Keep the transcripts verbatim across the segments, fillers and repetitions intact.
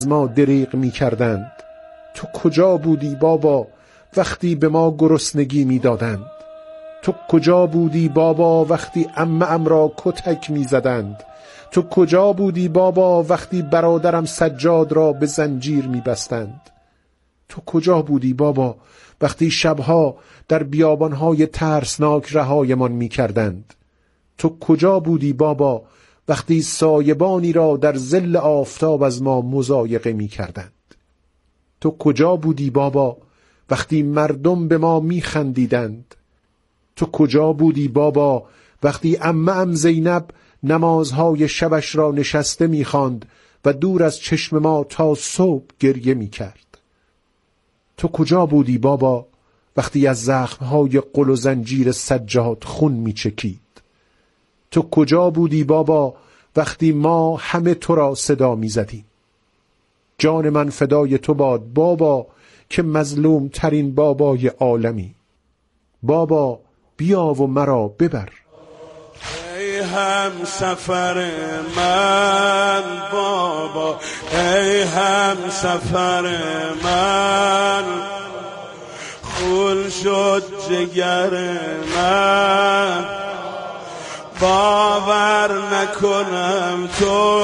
ما دریغ می کردند. تو کجا بودی بابا وقتی به ما گرسنگی می دادند؟ تو کجا بودی بابا وقتی عمه‌ام را کتک می زدند؟ تو کجا بودی بابا وقتی برادرم سجاد را به زنجیر می بستند؟ تو کجا بودی بابا وقتی شبها در بیابانهای ترسناک رهایمان می کردند؟ تو کجا بودی بابا وقتی سایبانی را در ظل آفتاب از ما مضایقه می کردند؟ تو کجا بودی بابا وقتی مردم به ما می خندیدند؟ تو کجا بودی بابا وقتی عمه‌ام زینب نمازهای شبش را نشسته می خواند و دور از چشم ما تا صبح گریه می کرد؟ تو کجا بودی بابا وقتی از زخمهای قل و زنجیر سجاد خون می چکید؟ تو کجا بودی بابا وقتی ما همه تو را صدا می زدیم؟ جان من فدای تو باد بابا که مظلوم ترین بابای عالمی. بابا بیا و مرا ببر. ای هم سفر من بابا، ای هم سفر من، خون شد جگر من، باور نکنم تو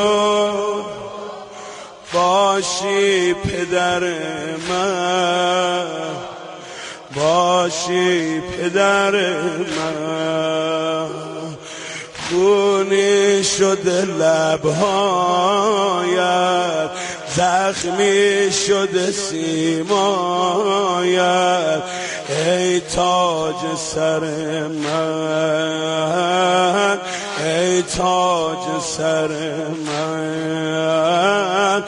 باشی پدر من، باشی پدر من. خونی شده لبهایت، زخمی شده سیمایت، ای تاج سر من، ای تاج سر من.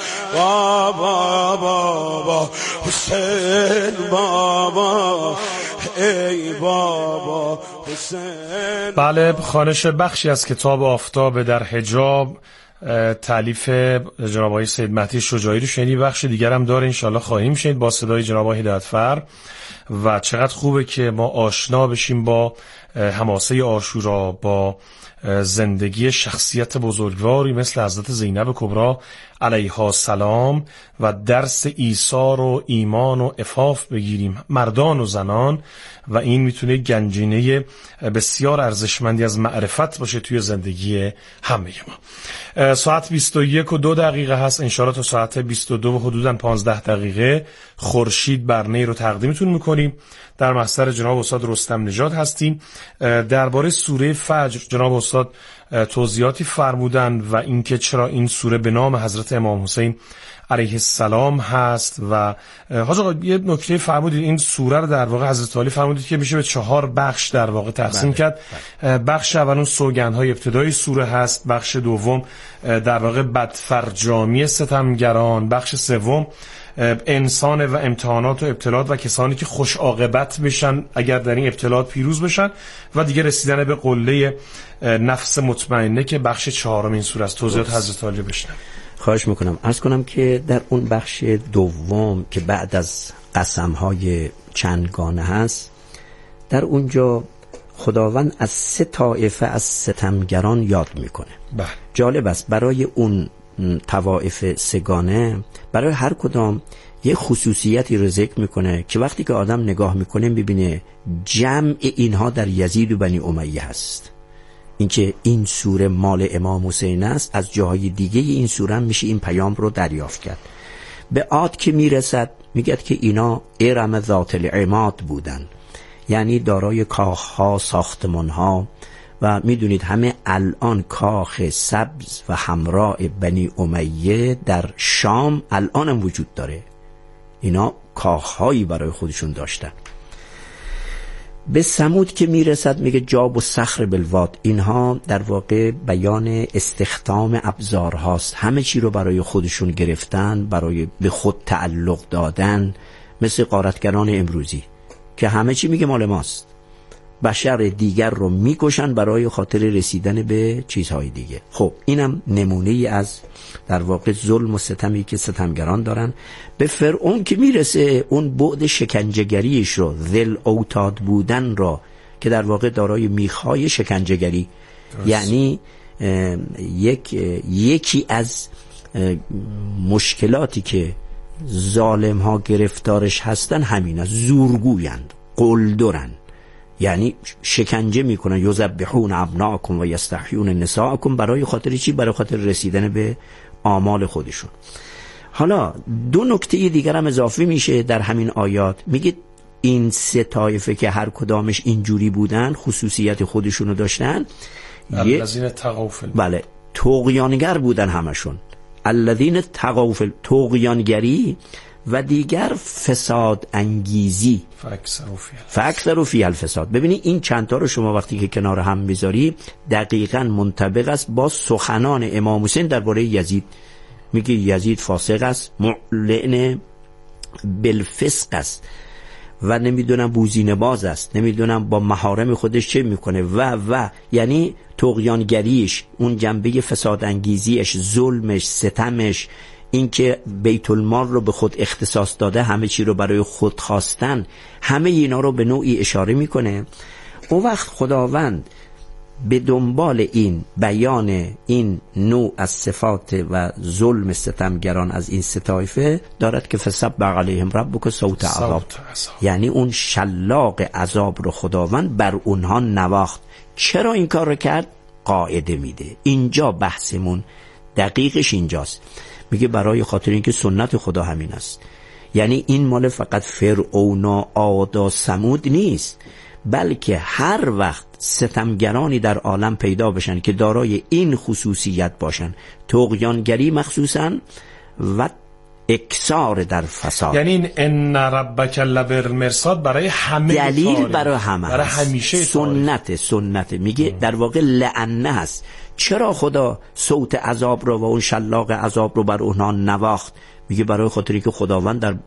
بابا بابا حسین بابا، ای بابا حسین. بله، خوانش بخشی از کتاب آفتاب در حجاب تالیف جناب آقای سید مهدی شجاعی رو شنید. بخش دیگر هم داره، انشالله خواهیم شنید با صدای جناب آقای هدایتفر. و چقدر خوبه که ما آشنا بشیم با حماسه عاشورا، با زندگی شخصیت بزرگواری مثل حضرت زینب کبری علیها السلام و درس ایثار و ایمان و عفاف بگیریم، مردان و زنان، و این میتونه گنجینه بسیار ارزشمندی از معرفت باشه توی زندگی همه ما. ساعت بیست و یک و دو دقیقه هست، انشاءالله تا ساعت بیست و دو و حدوداً پانزده دقیقه خورشید برنه رو تقدیمتون میکنیم. در محضر جناب استاد رستم نژاد هستیم. درباره سوره فجر جناب استاد توضیحاتی فرمودن و اینکه چرا این سوره به نام حضرت امام حسین علیه السلام هست. و حاج آقا یه نکته فرمودید، این سوره رو در واقع حضرت علی فرمودید که میشه به چهار بخش در واقع تقسیم کرد. بخش اول اون سوگندهای ابتدایی سوره هست، بخش دوم در واقع بدفرجامی ستمگران، بخش سوم انسان و امتحانات و ابتلاات و کسانی که خوش عاقبت بشن اگر در این ابتلاات پیروز بشن، و دیگه رسیدن به قله نفس مطمئنه که بخش چهارم این سوره است. توضیحات حضرت علی بشنم. خواهش میکنم. عرض کنم که در اون بخش دوم که بعد از قسم‌های چندگانه هست، در اونجا خداوند از سه طایفه از ستمگران یاد میکنه. بله. جالب است برای اون طوائف سگانه، برای هر کدام یه خصوصیتی رو ذکر میکنه که وقتی که آدم نگاه میکنه میبینه جمع اینها در یزید و بنی امیه هست. اینکه این سوره مال امام حسین است، از جاهای دیگه این سوره هم میشه این پیام رو دریافت کرد. به عاد که میرسد میگه که اینا ارم ذات العماد بودن، یعنی دارای کاخها، ساختمانها، و میدونید همه الان کاخ سبز و حمراء بنی امیه در شام الان هم وجود داره. اینا کاخهایی برای خودشون داشتن. به ثمود که میرسد میگه جاب و صخر بالواد، اینها در واقع بیان استخدام ابزار هاست، همه چی رو برای خودشون گرفتن، برای به خود تعلق دادن، مثل غارتگران امروزی که همه چی میگه مال ماست، بشر دیگر رو میکشن برای خاطر رسیدن به چیزهای دیگه. خب اینم نمونه ای از در واقع ظلم و ستمی که ستمگران دارن. به فرعون که میرسه اون بعد شکنجهگریش رو، ذل اوتاد بودن را، که در واقع دارای میخای شکنجهگری، یعنی یک یکی از مشکلاتی که ظالم ها گرفتارش هستن همین است، زورگویند، قلدرن، یعنی شکنجه میکنن، یذبحون ابناءکم و یستحیون نساءکم. برای خاطر چی؟ برای خاطر رسیدن به آمال خودشون. حالا دو نکته دیگر هم اضافه میشه در همین آیات. میگه این سه طایفه که هر کدامش اینجوری بودن، خصوصیت خودشونو داشتن، الذین تقوا فی بله طغیانگر بودن همشون، الذین تقوا فی طغیانگری، و دیگر فساد انگیزی، فاکثروا فی الفساد. ببینید این چند تا رو شما وقتی که کنار هم میذاری دقیقاً منطبق است با سخنان امام حسین درباره یزید. میگه یزید فاسق است، معلن بالفسق است و نمیدونم بوزینه باز است، نمیدونم با محارم خودش چه میکنه و و یعنی طغیانگریش، اون جنبه فساد انگیزیش، ظلمش، ستمش، اینکه بیت المال رو به خود اختصاص داده، همه چی رو برای خود خواستن، همه اینا رو به نوعی اشاره میکنه. اون وقت خداوند به دنبال این بیان این نوع از صفات و ظلم ستمگران از این سه طایفه دارد که فسبح علیهم ربک صوت عذاب، یعنی اون شلاق عذاب رو خداوند بر اونها نواخت. چرا این کار رو کرد؟ قاعده میده. اینجا بحثمون دقیقش اینجاست. میگه برای خاطر اینکه سنت خدا همین است، یعنی این مال فقط فرعون و عاد و ثمود نیست، بلکه هر وقت ستمگرانی در عالم پیدا بشن که دارای این خصوصیت باشن، طغیانگری مخصوصا و اکثار در فساد، یعنی این ان ربک لبالمرصاد برای همه، دلیل برای همه، برای همیشه سنت سنت میگه در واقع لعنه هست. چرا خدا صوت عذاب رو و اون شلاق عذاب رو بر اونها نواخت؟ میگه برای خاطری که خداوند در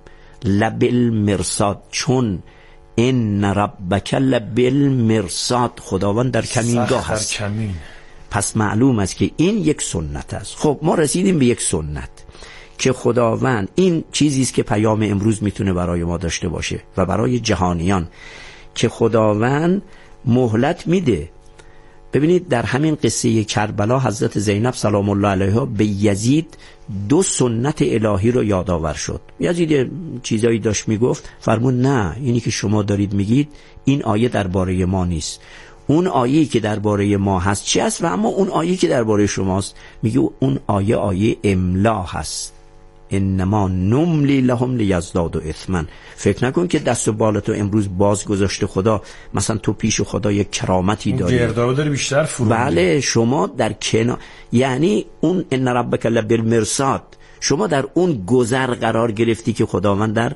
لبالمرصاد، چون ان ربک لبالمرصاد، خداوند در کمینگاه هست، کمین. پس معلوم است که این یک سنت است. خب ما رسیدیم به یک سنت که خداوند، این چیزی است که پیام امروز میتونه برای ما داشته باشه و برای جهانیان، که خداوند مهلت میده. ببینید در همین قصه کربلا حضرت زینب سلام الله علیها به یزید دو سنت الهی رو یادآور شد. یزید چیزایی داشت میگفت، فرمود نه، اینی که شما دارید میگید این آیه درباره ما نیست، اون آیه‌ای که درباره ما هست چی است و اما اون آیه‌ای که درباره شماست، میگه اون آیه آیه املا هست، انما نملی لهم لیزدادوا اثما. فکر نکن که دست و بالاتو امروز باز گذاشته خدا، مثلا تو پیش خدا یک کرامتی داری، گردابه داری بیشتر فرو. بله شما در کنار، یعنی اون ان ربک لبالمرصاد، شما در اون گذر قرار گرفتی که خداوند در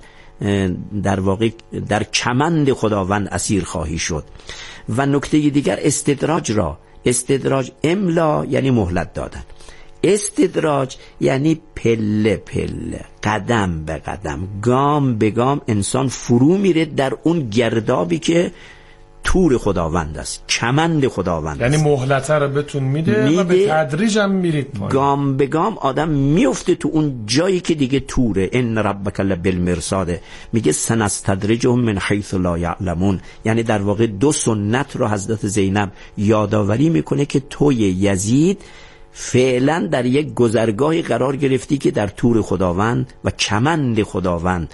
در واقع در کمند خداوند اسیر خواهی شد. و نکته دیگر استدراج را، استدراج املا یعنی مهلت دادن، استدراج یعنی پله پله، قدم به قدم، گام به گام انسان فرو میره در اون گردابی که تور خداوند است، کمند خداوند یعنی است. مهلت رو بهتون میده, میده و به تدریج هم میرید پایین، گام به گام آدم میفته تو اون جایی که دیگه توره. ان ربک لبالمرصاد، میگه سنستدرجهم من حیث لا یعلمون، یعنی در واقع دو سنت رو حضرت زینب یادآوری میکنه که توی یزید فعلا در یک گذرگاهی قرار گرفتی که در تور خداوند و کمند خداوند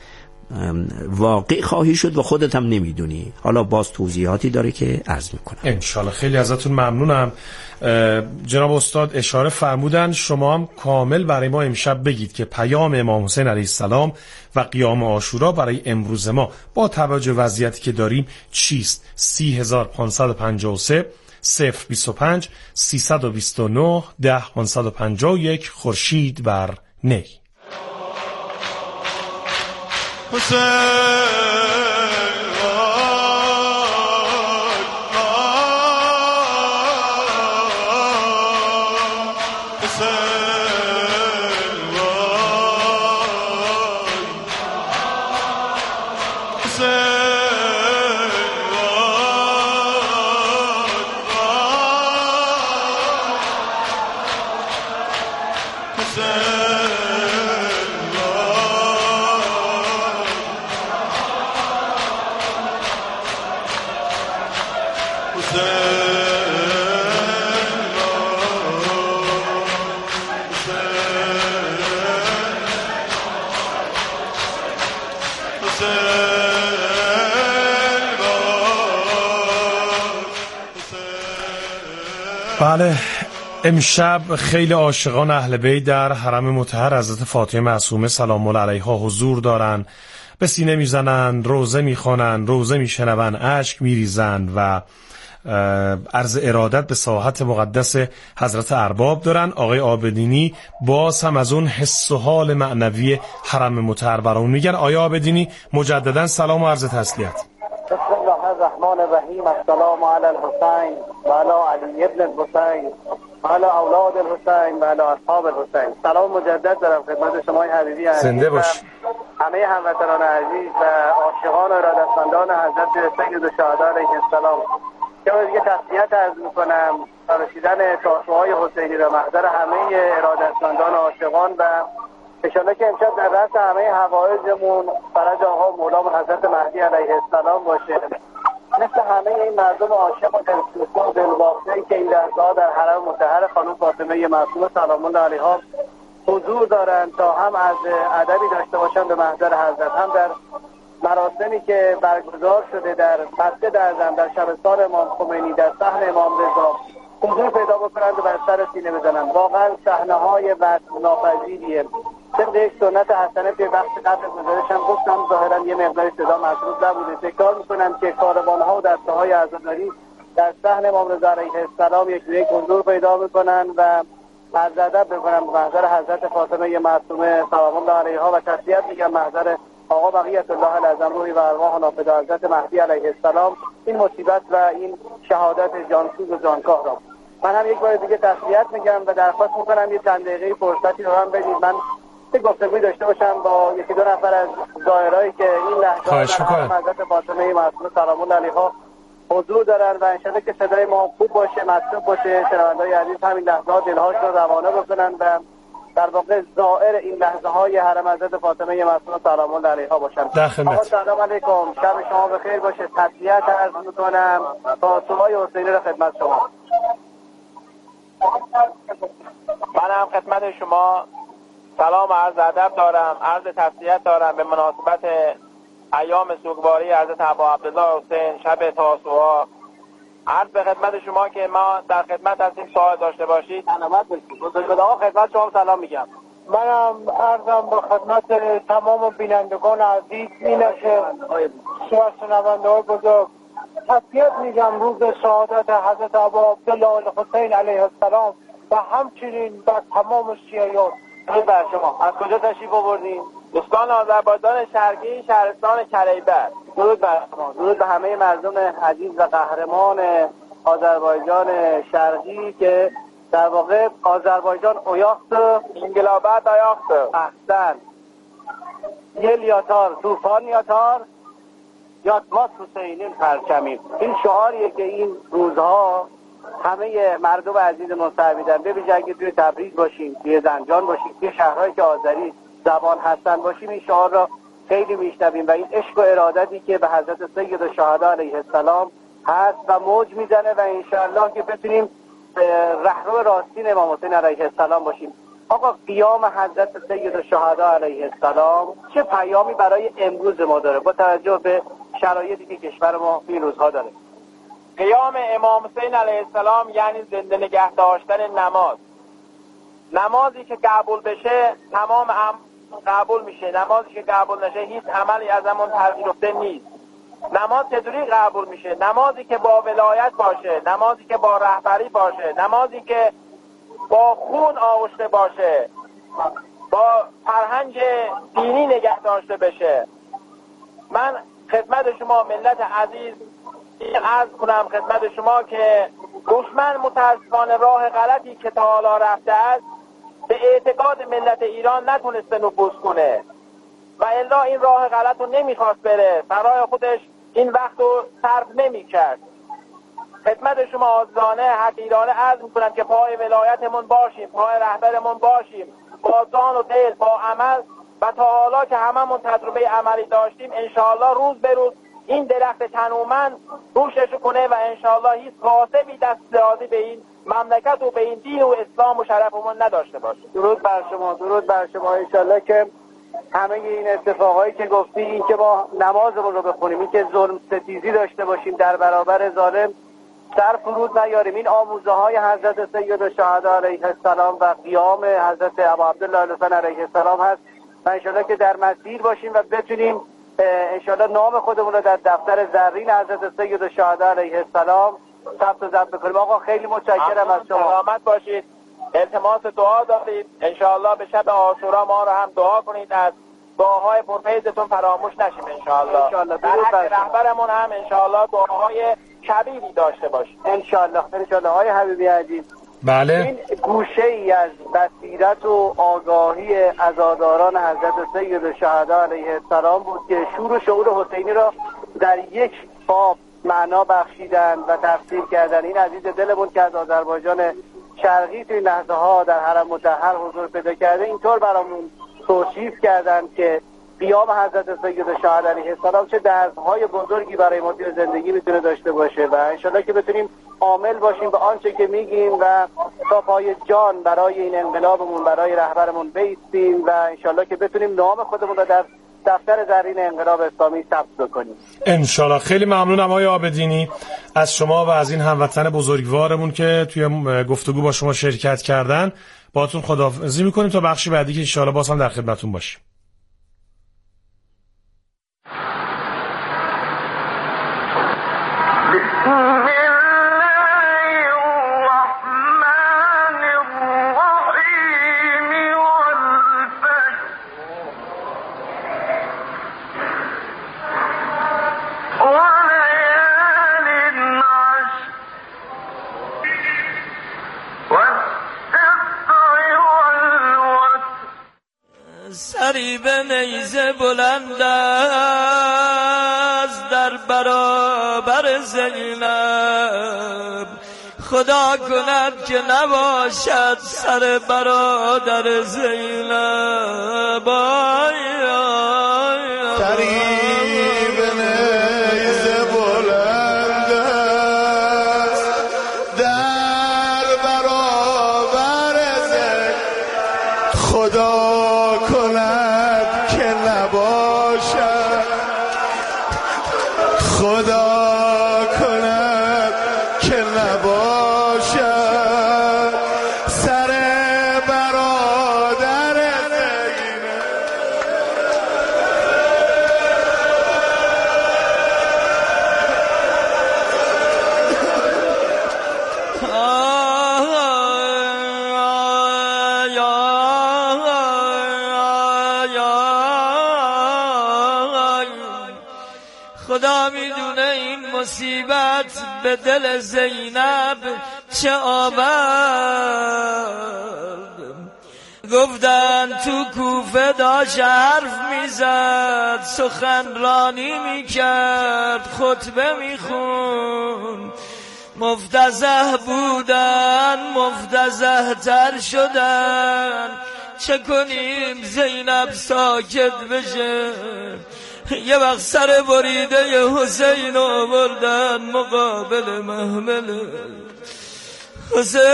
واقع خواهی شد و خودت هم نمیدونی. حالا باز توضیحاتی داره که عرض میکنم انشالله. خیلی ازتون ممنونم. جناب استاد اشاره فرمودن شما هم کامل برای ما امشب بگید که پیام امام حسین علیه السلام و قیام عاشورا برای امروز ما با توجه وضعیتی که داریم چیست؟ سی هزار پانصد و پنجاه و سه صفر بیست و پنج سیصد و بیست و نه ده پانصد و پنجاه و یک خورشید بر نی. بله، امشب خیلی عاشقان اهل بیت در حرم مطهر حضرت فاطمه معصومه سلام الله علیها حضور دارن، به سینه میزنن، روزه میخونن، روزه میشنون، اشک میریزن و عرض ارادت به ساحت مقدس حضرت ارباب دارن. آقای عابدینی باز هم از اون حس و حال معنوی حرم مطهر برامون میگن. آقای عابدینی مجددا سلام و عرض تسلیت. بسم الله الرحمن الرحیم. السلام علی الحسین و علی علی ابن الحسین و علی اولاد الحسین و علی اصحاب الحسین. سلام مجدد دارم خدمت شما حبیبی عزیز، زنده باش. همه هموطنان عزیز و عاشقان و ارادتمندان حضرت سید الشهدا علیه السلام که دیگه تسلیت عرض میکنم رسیدن تاسوهای حسینی را محضر همه ارادتمندان عاشقان و انشاءالله که امشب در رأس همه حوائجمون فرج آقا مولا حضرت مهدی علیه السلام باشه. مثل همه این مردم عاشق و دلسوز و دلباخته که این لحظه‌ها در حرم مطهر خانم فاطمه معصومه سلام الله علیها حضور دارند تا هم از ادبی داشته باشن به محضر حضرت، هم در مراسمی که برگزار شده در مسجد اعظم، در شبستان امام خمینی، در صحن امام رضا حضور پیدا بکنند و بر سر سینه بزنند. واقعا صحنه‌های وصف‌ناپذیریه. طبق یک سنت حسنه توی بخش قبل گزارشم گفتم ظاهرا یه مقدار صدا مطلوب نبوده. تکرار میکنم که کاروان‌ها و دسته‌های عزاداری در صحن امام رضا علیه السلام یک به یک حضور پیدا میکنن و عرض ادب میکنن به محضر حضرت فاطمه معصومه سلام الله علیها و تسلیت میگم محضر آقا بقیت الله الاعظم روحی و ارواح نافذه حضرت مهدی علیه السلام این مصیبت و این شهادت جانسوز و جانکاه را. من هم یک بار دیگه تسلیت میگم و درخواست میکنم یه چند دقیقه فرصتی رو هم بدید من یک گفتگوی داشته باشم با یکی دو نفر از زائرایی که این لحظه در حضرت فاطمه معصومه سلام الله علیها حضور دارن و انشاءالله که صدای ما خوب باشه، مطلوب باشه، شنونده‌های عزیز همین لحظه ها دلهاشون رو روانه بکنن و در واقع زائر این لحظه های حرم حضرت فاطمه معصومه سلام الله علیها باشن. آقا سلام علیکم، شب شما بخیر باشه. تسلیت عرض میکنم تا سوهای حسینی رو خدمت شما. منم خدمت شما سلام و عرض ادب دارم، عرض تسلیت دارم به مناسبت ایام سوگواری حضرت ابا عبدالله حسین شب تاسوعا. عرض به خدمت شما که ما در خدمت هستیم، سوال داشته باشید. سلامت باشید. بزرگوار آقا خدمت شما سلام میگم. منم عرضم به خدمت تمام بینندگان عزیز اینه که شنونده های بزرگ تسلیت میگم روز شهادت حضرت ابا عبدالله حسین علیه السلام و همچنین بر تمام شیعیان. درود بر شما. از کجا تشریف آوردین؟ دوستان آذربایجان شرقی، شهرستان کلیبر. درود بر شما. درود به همه مردم عزیز و قهرمان آذربایجان شرقی که در واقع آذربایجان اویاخت انگلابت آیاخت احسن یل یاتار توفان یاتار یاتماس حسینین پرچمی. این شعاریه که این روزها همه مردم عزیز مستعبیدن، ببینید اگه توی تبریز باشیم، توی زنجان باشیم، توی شهرهایی که آذری زبان هستن باشیم، این شعار را خیلی میشنویم و این عشق و ارادتی که به حضرت سید الشهدا علیه السلام هست و موج میزنه و انشاءالله که بتونیم رهرو راستین امام حسین علیه السلام باشیم. آقا قیام حضرت سید الشهدا علیه السلام چه پیامی برای امروز ما داره با توجه به شرایطی که کشور ما این روزها داره؟ قیام امام حسین علیه السلام یعنی زنده نگه داشتن نماز. نمازی که قبول بشه تمام هم قبول میشه، نمازی که قبول نشه هیچ عملی از همون پذیرفته نیست. نماز چطوری قبول میشه؟ نمازی که با ولایت باشه، نمازی که با رهبری باشه، نمازی که با خون آغشته باشه، با فرهنگ دینی نگه داشته بشه. من خدمت شما ملت عزیز عرض کنم خدمت شما که دشمن متاسفانه راه غلطی که تا حالا رفته است به اعتقاد ملت ایران نتونسته نفوذ کنه و الا این راه غلط رو نمیخواست بره، برای خودش این وقت رو صرف نمیکرد. خدمت شما عزیزانه حقیرانه عرض میکنم که پای ولایتمون باشیم، پای رهبرمون باشیم، با جان و دل، با عمل و تا حالا که هممون تجربه عملی داشتیم انشاءالله روز به روز این درخت تنومند روشش کنه و انشاءالله هیچ کاسبی دست درازی به این مملکت و به این دین و اسلام و شرفمون نداشته باشه. درود بر شما. درود بر شما. انشاءالله که همه این اتفاقایی که گفتی، این که با نمازمون رو بخونیم، این که ظلم ستیزی داشته باشیم در برابر ظالم، سر فرود نیاریم، این آموزه های حضرت سید الشهدا علیه السلام و قیام حضرت ابا عبدالله الحسین علیه السلام هست و انشالله که در مسیر باشیم و بتونیم انشالله نام خودمون رو در دفتر زرین حضرت سید الشهدا علیه السلام ثبت و ضبط بکنیم. آقا خیلی متشکرم از شما. سلامت باشید. التماس دعا دارید انشالله به شب عاشورا ما رو هم دعا کنید، از دعاهای پرفیضتون فراموش نشیم انشالله. انشالله. در حق رهبرمون هم انشالله دعاهای کبیری داشته باشید انشالله. انشالله. های حبیبی عزیز، بله، این گوشه ای از بصیرت و آگاهی عزاداران حضرت سید الشهدا علیه السلام بود که شور و شعور حسینی را در یک باب معنا بخشیدن و تفسیر کردن. این عزیز دلمون که از آذربایجان شرقی توی لحظه ها در حرم مطهر حضور پیدا کرده، اینطور برامون توصیف کردن که قیام حضرت سید الشهدا علیه السلام چه درس‌های بزرگی برای ما توی زندگی میتونه داشته باشه و انشالله که بتونیم عامل باشیم به آنچه که میگیم و تا پای جان برای این انقلابمون، برای رهبرمون بایستیم و انشالله که بتونیم نام خودمون رو در دفتر زرین انقلاب اسلامی ثبت بکنیم انشالله. خیلی ممنونم آقای عابدینی از شما و از این هموطن بزرگوارمون که توی گفتگو با شما شرکت کردن. باهاتون خداحافظی میکنیم تا بخشی بعدی که انشالله باز هم در خدمتتون باشیم. سری به نیزه بلند است در برابر زینب، خدا کند که نباشد سر برادر زینب. آی آی سری به نیزه بلند است در برابر زینب، خدا خدا کند که نباشد سر برادر زینب. خدا میدونه این مصیبت به دل زینب چه آورد. گفتن تو کوفه داشت حرف میزد، سخنرانی میکرد، خطبه میخون، مفتضح بودن، مفتضح تر شدن. چه کنیم زینب ساکت بشه؟ یه وقت سر بریده حسین آوردن مقابل محمل حسین.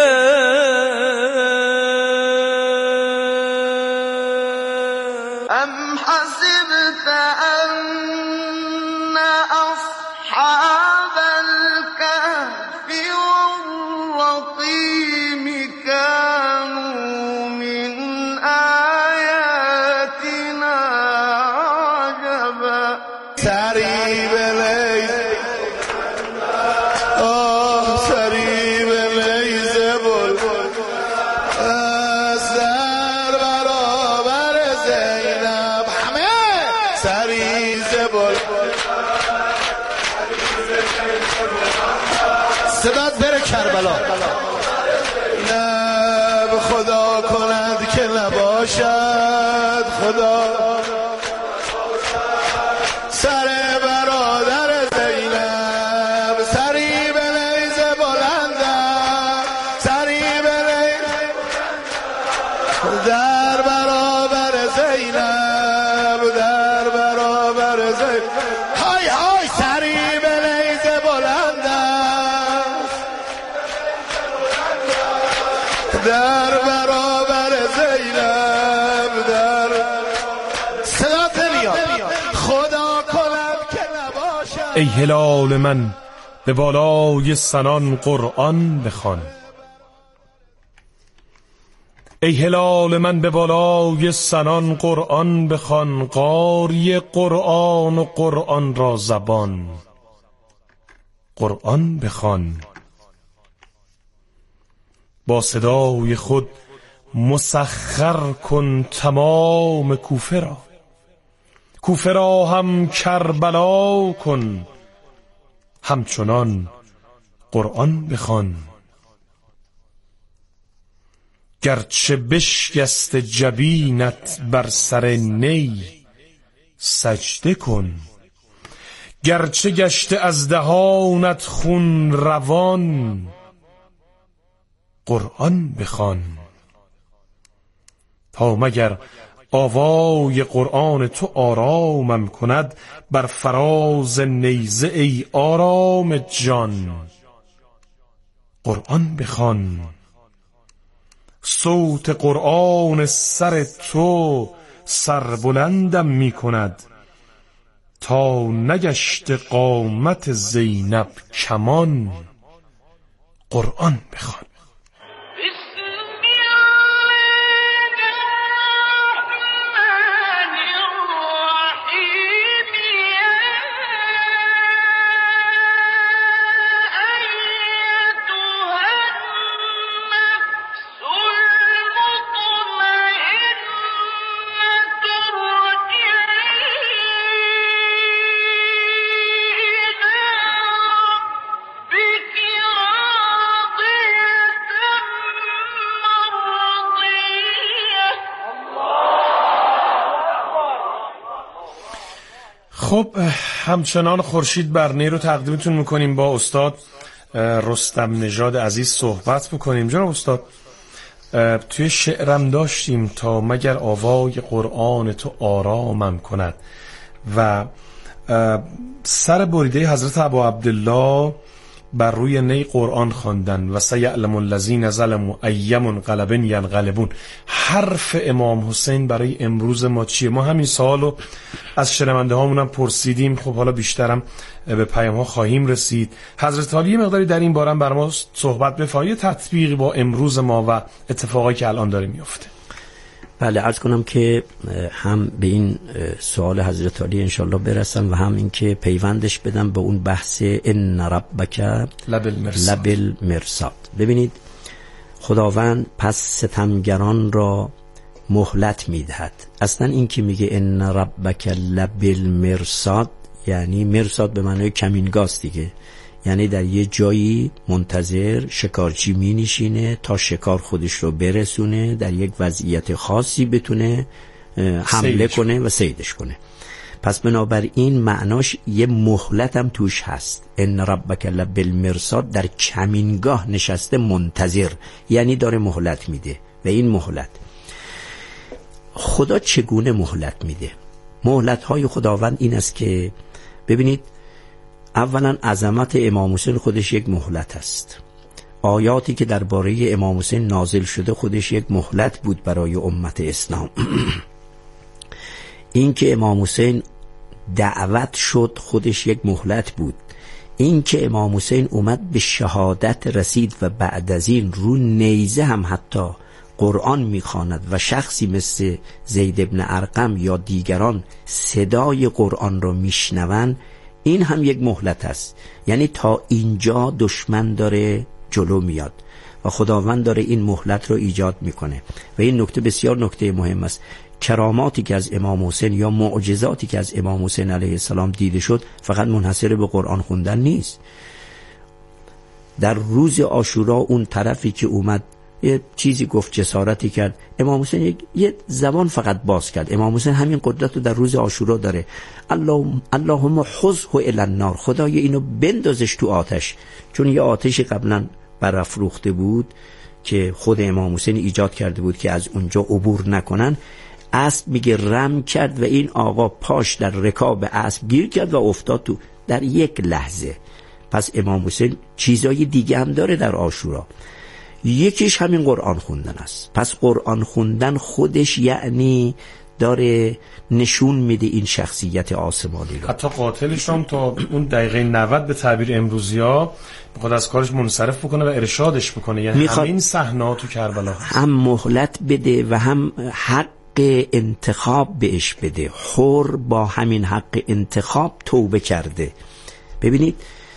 ام حسبت ان اصحاب الكهف والرقيم كانوا من آياتنا عجبا. سری بلیز آه سری بلیز بلبل سر برابر زینب، همه سری زبل صدات بره کربلا. نب خدا کند که نباشد خدا سر برادر زینب. سری به نیزه بلندم، سری به نیزه در برابر زینب، در برابر زینب. های های سری به نیزه بلندم در برابر زینب، در ای هلال من به بالای سنان قرآن بخوان. ای هلال من به بالای سنان قرآن بخوان، قاری قرآن و قرآن را زبان قرآن بخوان. با صدای خود مسخر کن تمام کوفه را، کوفه را هم کربلا کن، همچنان قرآن بخوان. گرچه بشکست جبینت بر سر نی سجده کن، گرچه گشته از دهانت خون روان قرآن بخوان. تا مگر آوای قرآن تو آرامم کند، بر فراز نیزه ای آرام جان قرآن بخوان. صوت قرآن سر تو سربلندم می کند، تا نگشت قامت زینب کمان قرآن بخوان. خب همچنان خورشید برنی رو تقدیمتون میکنیم با استاد رستم نژاد عزیز صحبت بکنیم. جناب استاد، توی شعرم داشتیم تا مگر آوای قرآن تو آرامم کند و سر بریده حضرت ابا عبدالله بر روی نی قرآن خواندن و سیعلم الذین ظلموا ای منقلب ینقلبون. حرف امام حسین برای امروز ما چیه؟ ما همین سوالو از شنونده هامون هم پرسیدیم. خب حالا بیشترم به پیام ها خواهیم رسید. حضرت عالی مقداری در این باره بر ما صحبت بفرمایید، تطبیقی با امروز ما و اتفاقایی که الان داره میفته. بله، عرض کنم که هم به این سوال حضرت علی انشالله برسم و هم این که پیوندش بدم به اون بحث ان ربک لبل مرصاد. ببینید خداوند پس ستمگران را مهلت میدهد. اصلا این که میگه ان ربک لبل مرصاد یعنی مرصاد به معنای کمینگاست دیگه، یعنی در یه جایی منتظر شکارچی می نشینه تا شکار خودش رو برسونه، در یک وضعیت خاصی بتونه حمله کنه و صیدش کنه. پس بنابراین معناش یه مهلت هم توش هست. ان ربک لبالمرصاد، در کمینگاه نشسته منتظر، یعنی داره مهلت میده. و این مهلت خدا چگونه مهلت میده؟ مهلت های خداوند این است که ببینید اولا عظمت امام حسین خودش یک مهلت است. آیاتی که درباره امام حسین نازل شده خودش یک مهلت بود برای امت اسلام. این که امام حسین دعوت شد خودش یک مهلت بود. این که امام حسین اومد به شهادت رسید و بعد از این رو نیزه هم حتی قرآن میخواند و شخصی مثل زید ابن ارقم یا دیگران صدای قرآن را میشنوند، این هم یک مهلت است. یعنی تا اینجا دشمن داره جلو میاد و خداوند داره این مهلت رو ایجاد میکنه. و این نکته بسیار نکته مهم است. کراماتی که از امام حسین یا معجزاتی که از امام حسین علیه السلام دیده شد فقط منحصر به قرآن خوندن نیست. در روز عاشورا اون طرفی که اومد یه چیزی گفت، جسارتی کرد، امام حسین یه زبان فقط باز کرد. امام حسین همین قدرت رو در روز عاشورا داره. اللهم اللهم حزه الی النار، خدای اینو بندازش تو آتش. چون یه آتشی قبلا برافروخته بود که خود امام حسین ایجاد کرده بود که از اونجا عبور نکنن. اسب میگه رم کرد و این آقا پاش در رکاب اسب گیر کرد و افتاد تو در یک لحظه. پس امام حسین چیزای دیگه هم داره در عاشورا، یکیش همین قرآن خوندن است. پس قرآن خوندن خودش یعنی داره نشون میده این شخصیت آسمانی رو. حتی قاتلش هم تا اون دقیقه نود به تعبیر امروزی ها میخواد از کارش منصرف بکنه و ارشادش بکنه، یعنی همین صحنه تو کربلا هم مهلت بده و هم حق انتخاب بهش بده. حر با همین حق انتخاب توبه کرده. ببینید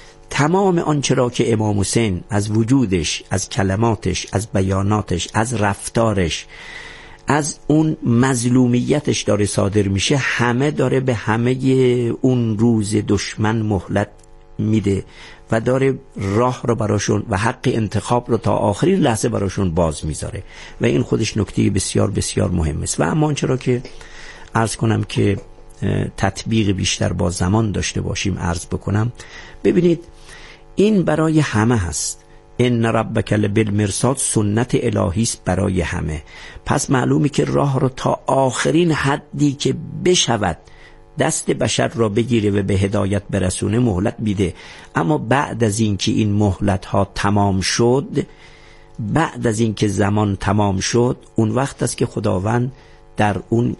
تمام آنچه را که امام حسین از وجودش، از کلماتش، از بیاناتش، از رفتارش، از اون مظلومیتش داره صادر میشه، همه داره به همه اون روز دشمن مهلت میده و داره راه رو براشون و حق انتخاب رو تا آخرین لحظه براشون باز میذاره و این خودش نکته بسیار بسیار مهم است. و اما آنچه را که عرض کنم که تطبیق بیشتر با زمان داشته باشیم عرض بکنم، ببینید این برای همه هست. ان ربک لبالمرصاد سنت الهی است برای همه. پس معلومی که راه رو تا آخرین حدی که بشود دست بشر را بگیره و به هدایت برسونه مهلت میده. اما بعد از این که این مهلت ها تمام شد، بعد از این که زمان تمام شد، اون وقت است که خداوند در اون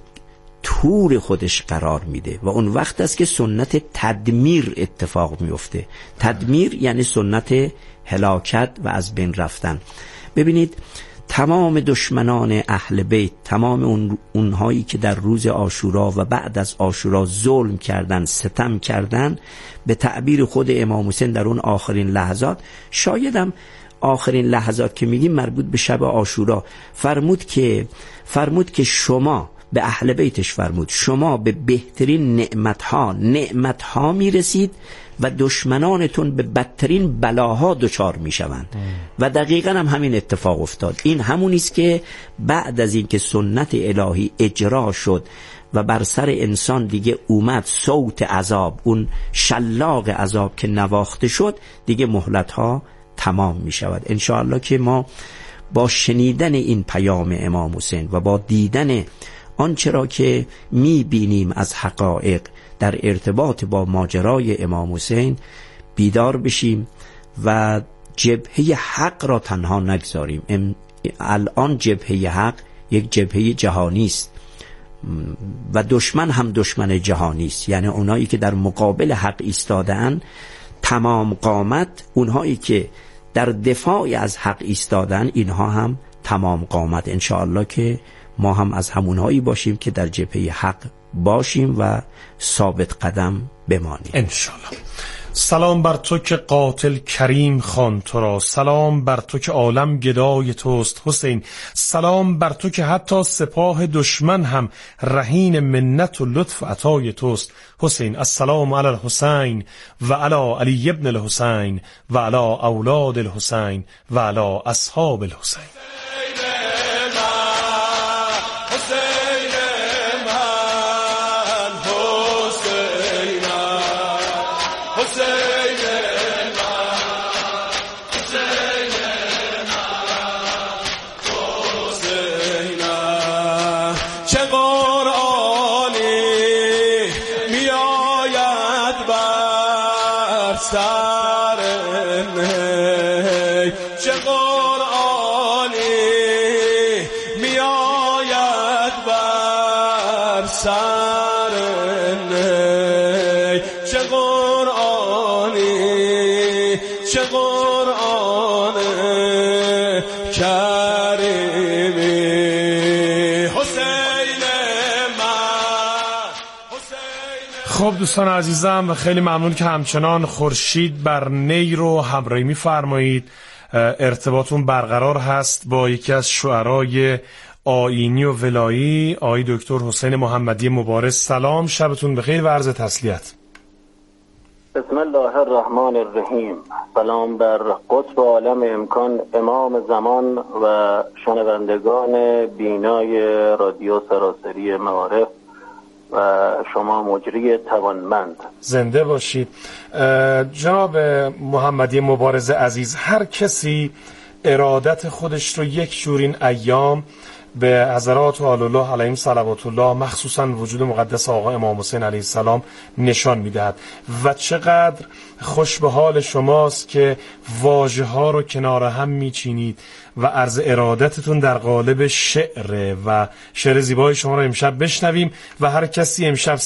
تور خودش قرار میده و اون وقت است که سنت تدمیر اتفاق میفته. تدمیر یعنی سنت هلاکت و از بین رفتن. ببینید تمام دشمنان اهل بیت، تمام اون اونهایی که در روز عاشورا و بعد از عاشورا ظلم کردن، ستم کردن، به تعبیر خود امام حسین در اون آخرین لحظات، شایدم آخرین لحظات که میگیم مربوط به شب عاشورا، فرمود که فرمود که شما به اهل بیتش فرمود شما به بهترین نعمتها نعمتها میرسید و دشمنانتون به بدترین بلاها دچار میشوند. و دقیقاً هم همین اتفاق افتاد. این همونی است که بعد از اینکه سنت الهی اجرا شد و بر سر انسان دیگه اومد صوت عذاب، اون شلاق عذاب که نواخته شد، دیگه مهلت‌ها تمام میشود. ان شاء الله که ما با شنیدن این پیام امام حسین و با دیدن آنچه را که میبینیم از حقایق در ارتباط با ماجرای امام حسین بیدار بشیم و جبهه حق را تنها نگذاریم. الان جبهه حق یک جبهه جهانی است و دشمن هم دشمن جهانی است، یعنی اونایی که در مقابل حق ایستادن تمام قامت، اونهایی که در دفاع از حق ایستادن اینها هم تمام قامت. ان شاء الله که ما هم از همونهایی باشیم که در جبهه حق باشیم و ثابت قدم بمانیم ان شاء الله. سلام بر تو که قاتل کریم خان تو را، سلام بر تو که عالم گدای توست حسین، سلام بر تو که حتی سپاه دشمن هم رهین منت و لطف عطای توست حسین. السلام علی الحسین و علی علی ابن الحسین و علی اولاد الحسین و علی اصحاب الحسین. خب دوستان عزیزم، و خیلی ممنون که همچنان خورشید بر نی رو همراهی می‌فرمایید. ارتباطون برقرار هست با یکی از شعرای آیینی و ولایی، آقای دکتر حسین محمدی مبارز. سلام، شبتون بخیر و عرض تسلیت. بسم الله الرحمن الرحیم. سلام بر قطب عالم امکان، امام زمان و شنوندگان بینای رادیو سراسری معارف و شما مجری توانمند. زنده باشید. جناب محمدی مبارز عزیز، هر کسی ارادت خودش رو یک جور این ایام به حضرات آل الله علیهم صلوات الله، مخصوصا وجود مقدس آقا امام حسین علیه السلام نشان میدهد. و چقدر خوش به حال شماست که واژه ها رو کنار هم میچینید و عرض ارادتتون در قالب شعر و شعر زیبای شما رو امشب بشنویم. و هر کسی امشب